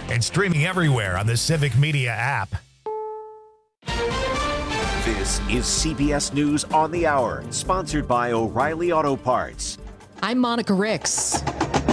and streaming everywhere on the Civic Media app. This is CBS News on the Hour, sponsored by O'Reilly Auto Parts. I'm Monica Ricks.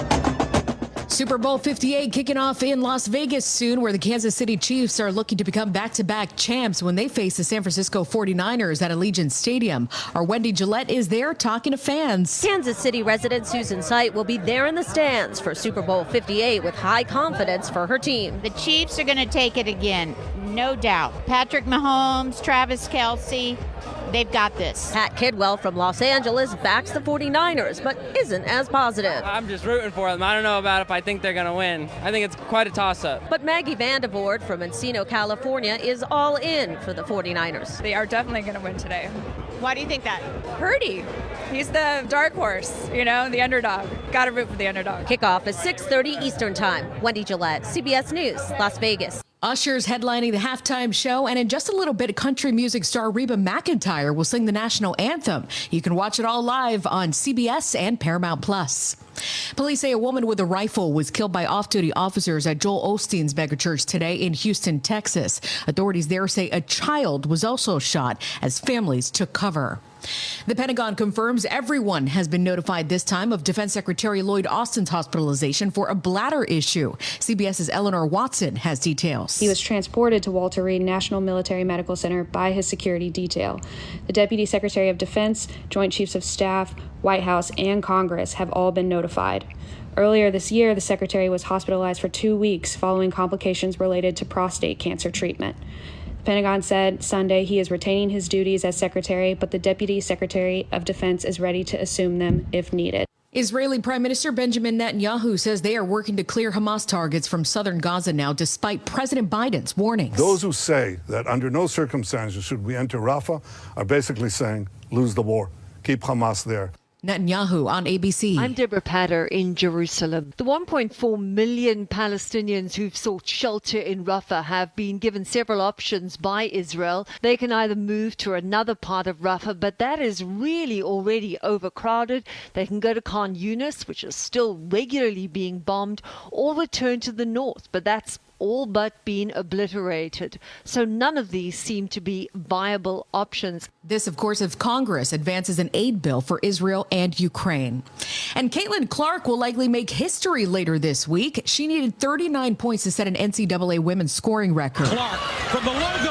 Super Bowl 58 kicking off in Las Vegas soon, where the Kansas City Chiefs are looking to become back-to-back champs when they face the San Francisco 49ers at Allegiant Stadium. Our Wendy Gillette is there talking to fans. Kansas City resident Susan Sight will be there in the stands for Super Bowl 58 with high confidence for her team. The Chiefs are going to take it again, no doubt. Patrick Mahomes, Travis Kelce, they've got this. Pat Kidwell from Los Angeles backs the 49ers, but isn't as positive. I'm just rooting for them. I don't know about if I think they're going to win. I think it's quite a toss-up. But Maggie Vandervoort from Encino, California is all in for the 49ers. They are definitely going to win today. Why do you think that? Purdy. He's the dark horse, the underdog. Got to root for the underdog. Kickoff is 6:30 Eastern Time. Wendy Gillette, CBS News, Las Vegas. Usher's headlining the halftime show, and in just a little bit, country music star Reba McEntire will sing the national anthem. You can watch it all live on CBS and Paramount Plus. Police say a woman with a rifle was killed by off-duty officers at Joel Osteen's megachurch today in Houston, Texas. Authorities there say a child was also shot as families took cover. The Pentagon confirms everyone has been notified this time of Defense Secretary Lloyd Austin's hospitalization for a bladder issue. CBS's Eleanor Watson has details. He was transported to Walter Reed National Military Medical Center by his security detail. The Deputy Secretary of Defense, Joint Chiefs of Staff, White House, and Congress have all been notified. Earlier this year, the secretary was hospitalized for 2 weeks following complications related to prostate cancer treatment. The Pentagon said Sunday he is retaining his duties as secretary, but the Deputy Secretary of Defense is ready to assume them if needed. Israeli Prime Minister Benjamin Netanyahu says they are working to clear Hamas targets from southern Gaza now, despite President Biden's warnings. Those who say that under no circumstances should we enter Rafah are basically saying, lose the war, keep Hamas there. Netanyahu on ABC. I'm Deborah Patter in Jerusalem. The 1.4 million Palestinians who've sought shelter in Rafah have been given several options by Israel. They can either move to another part of Rafah, but that is really already overcrowded. They can go to Khan Yunis, which is still regularly being bombed, or return to the north, but that's all but been obliterated. So none of these seem to be viable options. This, of course, if Congress advances an aid bill for Israel and Ukraine. And Caitlin Clark will likely make history later this week. She needed 39 points to set an NCAA women's scoring record. Clark from the logo.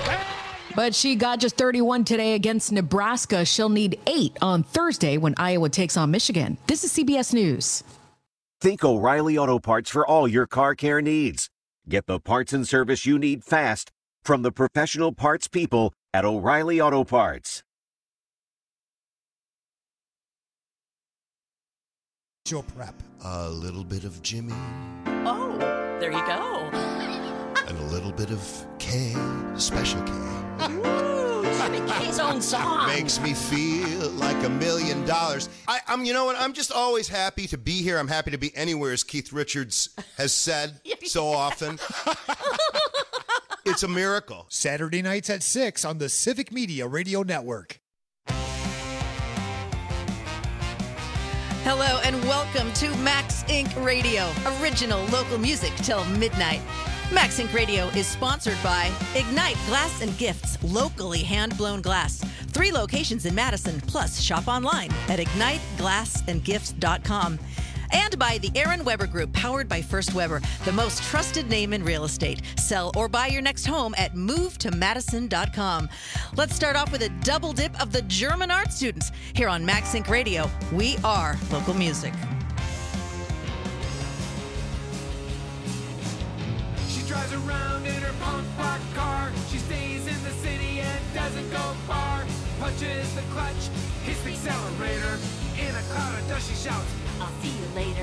But she got just 31 today against Nebraska. She'll need 8 on Thursday when Iowa takes on Michigan. This is CBS News. Think O'Reilly Auto Parts for all your car care needs. Get the parts and service you need fast from the professional parts people at O'Reilly Auto Parts. Your prep. A little bit of Jimmy. Oh, there you go. And a little bit of K, Special K. Ooh, Jimmy K's own song. Makes me feel like $1 million. I'm, you know what? I'm just always happy to be here. I'm happy to be anywhere, as Keith Richards has said so often. It's a miracle. Saturday nights at 6 on the Civic Media Radio Network. Hello and welcome to Max Inc. Radio, original local music till midnight. Max Inc. Radio is sponsored by Ignite Glass and Gifts, locally hand-blown glass. 3 locations in Madison, plus shop online at igniteglassandgifts.com. And by the Aaron Weber Group, powered by First Weber, the most trusted name in real estate. Sell or buy your next home at movetomadison.com. Let's start off with a double dip of the German art students. Here on Max Inc. Radio, we are local music. She drives around in her punk rock car. She stays in the city and doesn't go far. Punches the clutch, hits the accelerator. In a cloud of dust she shouts, I'll see you later.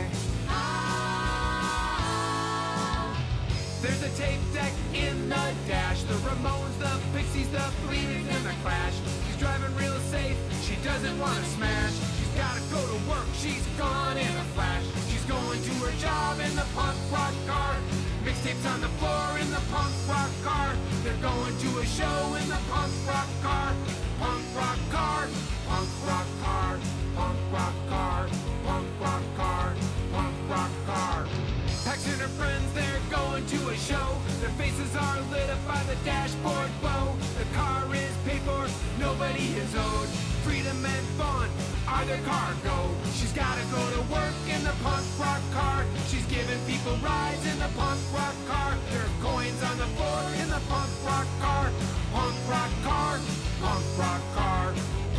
There's a tape deck in the dash. The Ramones, the Pixies, the Bleeding, and the Clash. She's driving real safe, she doesn't want to smash. She's gotta go to work, she's gone in a flash. She's going to her job in the punk rock car. Mixtapes on the floor in the punk rock car. They're going to a show in the punk rock car. Punk rock car, punk rock car, punk rock car, punk rock car, punk rock car. Pax and her friends, they're going to a show. Their faces are lit up by the dashboard glow. The car is paid for, nobody is owed. Freedom and fun are their cargo. She's gotta go to work in the punk rock car. She's giving people rides in the punk rock car. There are coins on the floor in the punk rock car. Punk rock car, punk rock car.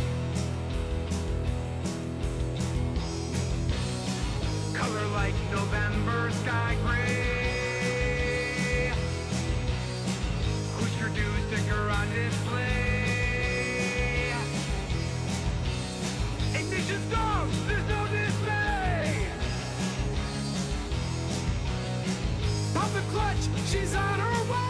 Color like November sky gray. Who's your dude sticker on display? Ignition stop, there's no display. Pop the clutch, she's on her way.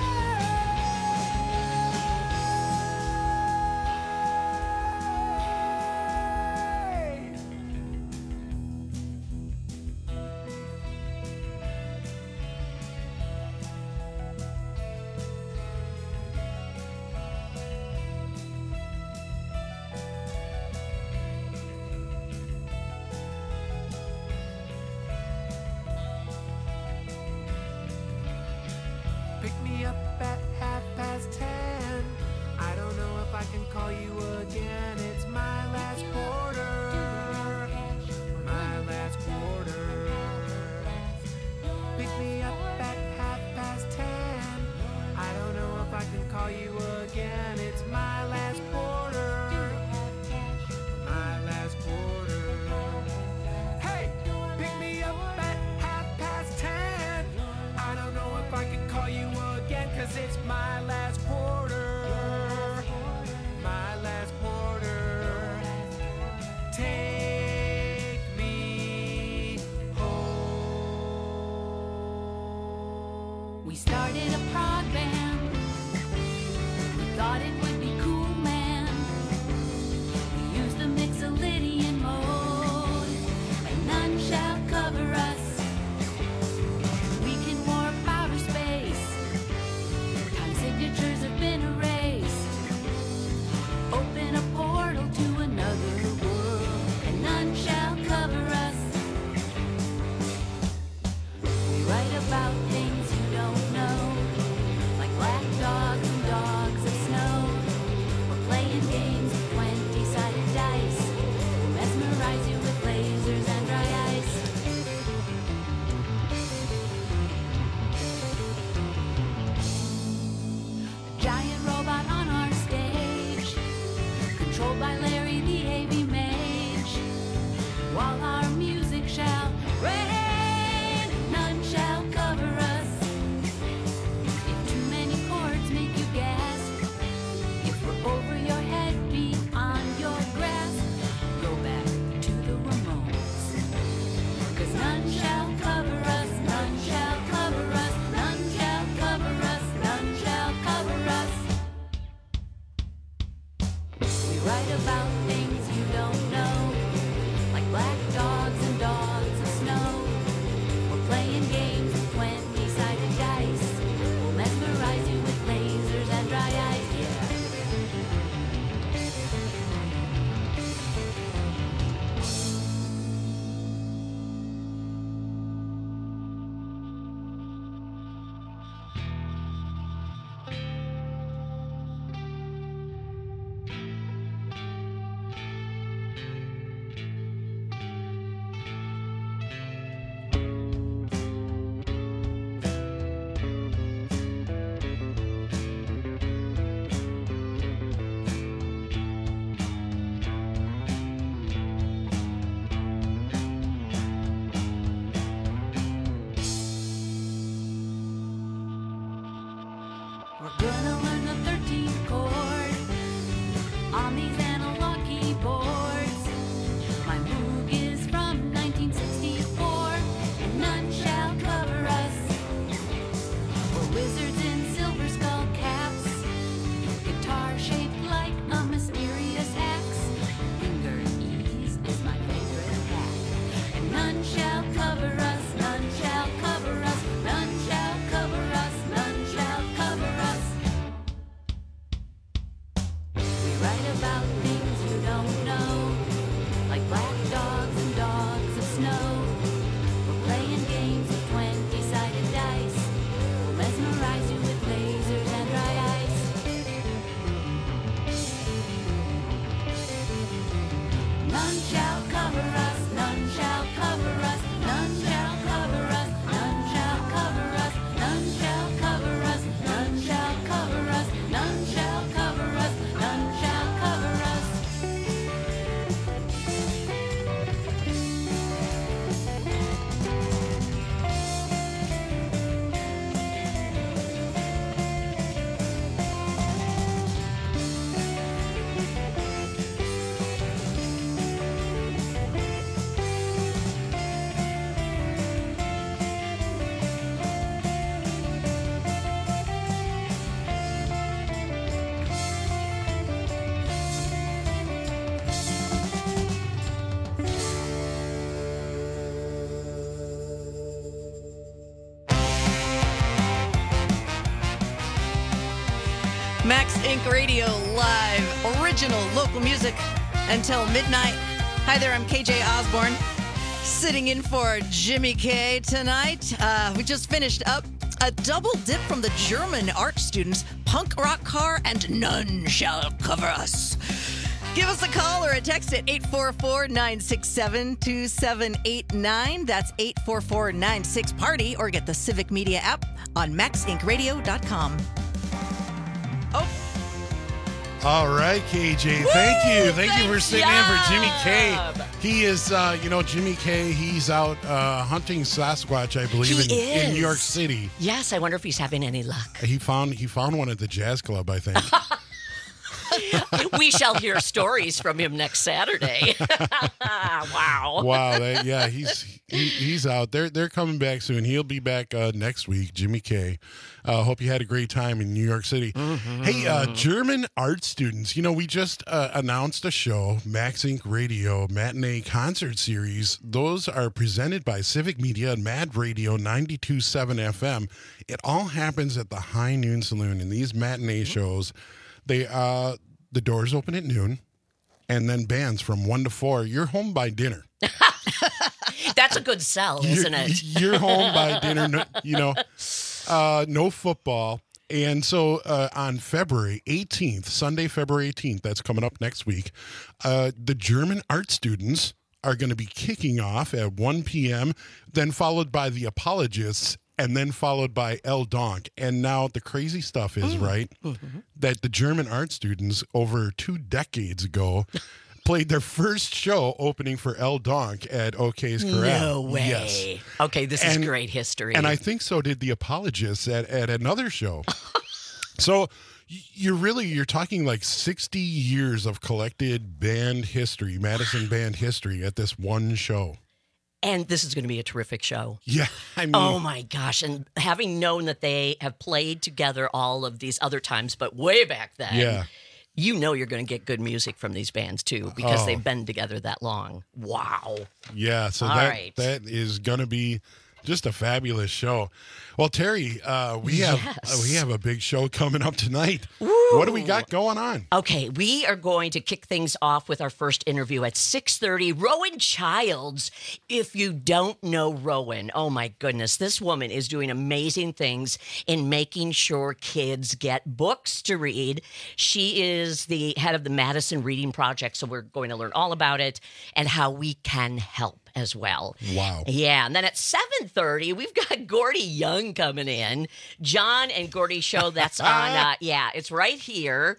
Pick me up at 10:30. I don't know if I can call you again. It's my last quarter. My last quarter. Pick me up at 10:30. I don't know if I can call you again. It's my last quarter. My last quarter. Hey, pick me up at 10:30. I don't know if I can call you again, 'cause it's my last quarter. My last quarter. Take me home. We started a prog band. We thought it would be cool, man. We used the Mixolydian mode, and none shall cover us. We can warp outer space. Time signatures have been erased. Open a portal to another world, and none shall cover us. We write about things you don't know, like black dogs and dogs of snow. We're playing games of 20-sided dice. We'll mesmerize you with lasers and dry ice. A giant robot on our stage, controlled by Larry the AV Mage. While our music shall reign, none shall cover us. If too many chords make you gasp, if we're over your head, beyond your grasp, go back to the Ramones. 'Cause none shall cover us, none shall cover us, none shall cover us, none shall cover us. We write about things you don't know, like black dogs and dogs of snow. We're playing games of 20-sided dice. We'll mesmerize you with lasers and dry ice, yeah. We're gonna learn the 13th chord on these analog keyboards. My Moog is from 1964, and none shall cover us. We're wizards in silver skull caps, guitar shaped like a mysterious axe. Finger ease is my favorite hack, and none shall cover us, none shall cover us, none shall cover us, none shall cover us. We write about Max Inc. Radio Live, original local music until midnight. Hi there, I'm KJ Osborne, sitting in for Jimmy K tonight. We just finished up a double dip from the German art students, Punk Rock Car and None Shall Cover Us. Give us a call or a text at 844-967-2789. That's 844-96-PARTY, or get the Civic Media app on maxincradio.com. Oh. All right, KJ. Thank you. Thank you for sitting in for Jimmy K. He is, Jimmy K, he's out hunting Sasquatch, I believe, in New York City. Yes, I wonder if he's having any luck. He found one at the Jazz Club, I think. We shall hear stories from him next Saturday. Wow. Wow. He's out. They're coming back soon. He'll be back next week, Jimmy K. Hope you had a great time in New York City. Mm-hmm. Hey, German art students, we just announced a show, Max Inc. Radio Matinee Concert Series. Those are presented by Civic Media and Mad Radio 92.7 FM. It all happens at the High Noon Saloon. In these matinee shows, the doors open at noon, and then bands from 1 to 4. You're home by dinner. That's a good sell, isn't it? You're home by dinner, no football. And so on February 18th, Sunday, February 18th, that's coming up next week, the German art students are going to be kicking off at 1 p.m., then followed by the Apologists, and then followed by El Donk. And now the crazy stuff is, that the German art students over 2 decades ago played their first show opening for El Donk at O'Kay's Corral. No way. Yes. Okay, this is great history. And I think so did the Apologists at another show. So you're talking like 60 years of collected band history, Madison band history at this one show. And this is going to be a terrific show. Yeah, I mean. Oh, my gosh. And having known that they have played together all of these other times, but way back then, you're going to get good music from these bands, too, because they've been together that long. Wow. Yeah, so that is going to be just a fabulous show. Well, Terry, we have a big show coming up tonight. Ooh. What do we got going on? Okay, we are going to kick things off with our first interview at 6:30. Rowan Childs. If you don't know Rowan, oh my goodness, this woman is doing amazing things in making sure kids get books to read. She is the head of the Madison Reading Project, so we're going to learn all about it and how we can help as well. Wow. Yeah, and then at 7:30, we've got Gordy Young coming in. John and Gordy show, that's on, it's right here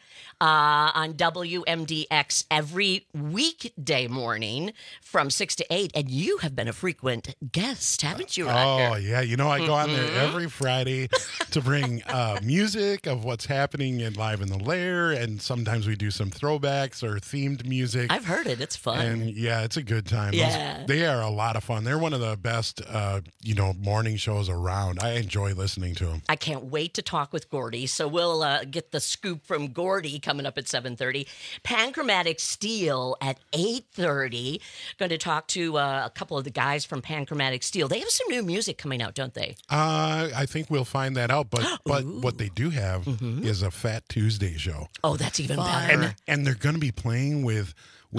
on WMDX every weekday morning from 6 to 8. And you have been a frequent guest, haven't you, Roger? Oh, yeah. I go on there every Friday to bring music of what's happening in Live in the Lair, and sometimes we do some throwbacks or themed music. I've heard it. It's fun. And, yeah, it's a good time. Yeah. They are a lot of fun. They're one of the best, morning shows around. I enjoy listening to them. I can't wait to talk with Gordy, so we'll get the scoop from Gordy coming up at 7:30. Panchromatic Steel at 8:30. Going to talk to a couple of the guys from Panchromatic Steel. They have some new music coming out, don't they? I think we'll find that out, but what they do have is a Fat Tuesday show. Oh, that's even better. And they're going to be playing with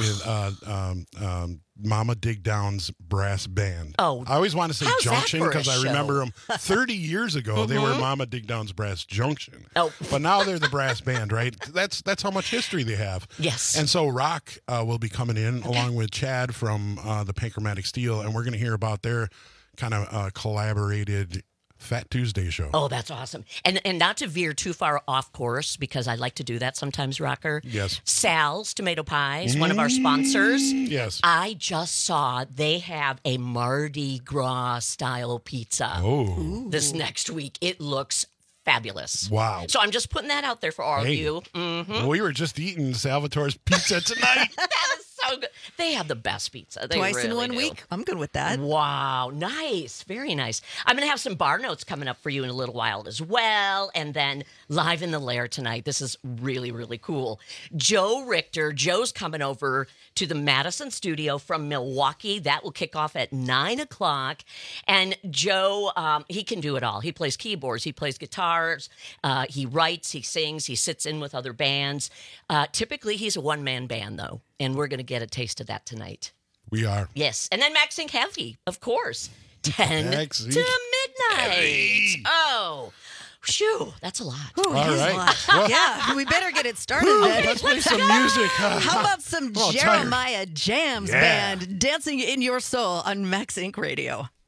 Mama Dig Down's brass band. Oh, I always want to say Junction because I remember them 30 years ago. They were Mama Dig Down's Brass Junction. Oh, but now they're the brass band, right? That's how much history they have. Yes. And so Rock will be coming in along with Chad from the Panchromatic Steel, and we're going to hear about their kind of collaborated Fat Tuesday show. Oh, that's awesome. And not to veer too far off course, because I like to do that sometimes, Rocker. Yes. Sal's Tomato Pies, one of our sponsors. Yes. I just saw they have a Mardi Gras style pizza. Oh. This next week. It looks fabulous. Wow. So I'm just putting that out there for all of you. We were just eating Salvatore's pizza tonight. That is so good. They have the best pizza. They Twice in really 1 do. week. I'm good with that. Wow, nice. Very nice. I'm going to have some bar notes coming up for you in a little while as well. And then live in the lair tonight. This is really, really cool. Joe Richter. Joe's coming over to the Madison studio from Milwaukee. That will kick off at 9 o'clock. And Joe, he can do it all. He plays keyboards. He plays guitars. He writes. He sings. He sits in with other bands. Typically, he's a one-man band, though. And we're going to get a taste of that tonight. We are. Yes. And then Maxine Heavy, of course. 10 Maxine to midnight. Heavy. Oh, shoo. That's a lot. Ooh, All it is right. a lot. Well- Yeah, we better get it started Woo, then. let's play some music. How about some Oh, tired. Jeremiah Jams Yeah. Band dancing in your soul on Max Inc. Radio?